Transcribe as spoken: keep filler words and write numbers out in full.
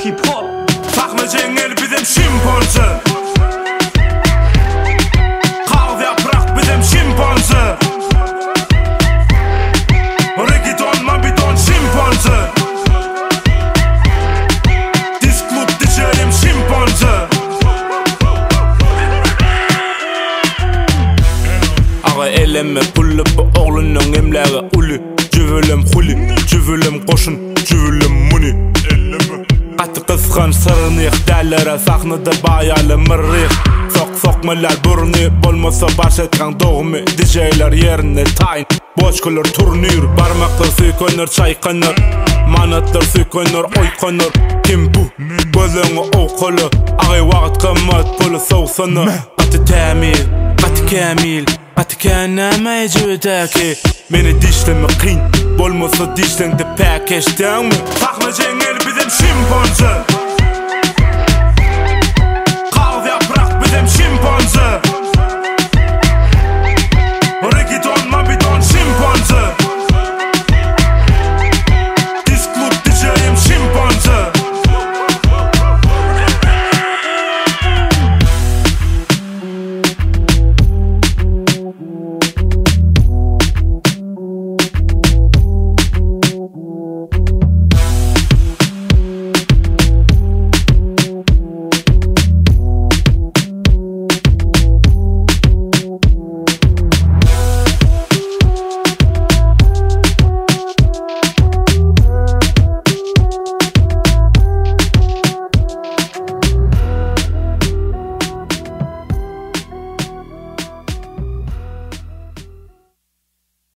hip hop. Takma jengel bizim şimpanze. Kahve yaprak bizim şimpanze. Reggaeton mabiton şimpanze. Disk klub dişerim şimpanze. Ağa eleme pullu bu oğlunun emleri uli. Cüvülüm huli, cüvülüm koşun, cüvülüm muni. Qatı qızğan sırnıq dəllərə saxnıda bayalı mırrıq. Sok sokmalar burni, bolmasa baş etkan doğmi. D J'ler yerine tayin, boşkulur turnir. Barmaklar süykönür, çaykanır. Manatlar süykönür, oykanır. Kim bu? Gözüňi okulu. Ağı vaqt qımmat pulu soğsanır. Qatı təmil, qatı kamil. Qatı kanama ejüdäki. Meni dişlemi qin, bolmasa dişlendi pek eşten mi? Takma jengel bizim şimpanze.